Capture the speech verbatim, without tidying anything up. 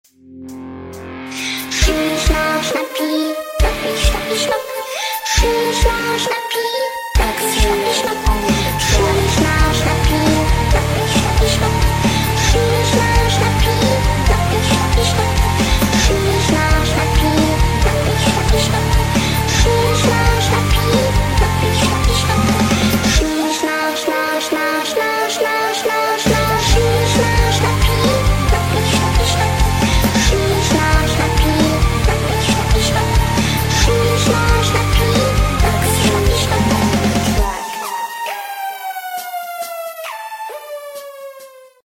Schnipp, schnapp, schnappi, schnappi, schnappi, schnapp. Schnipp, schnapp, schnappi, schnappi, schnappi, schnapp.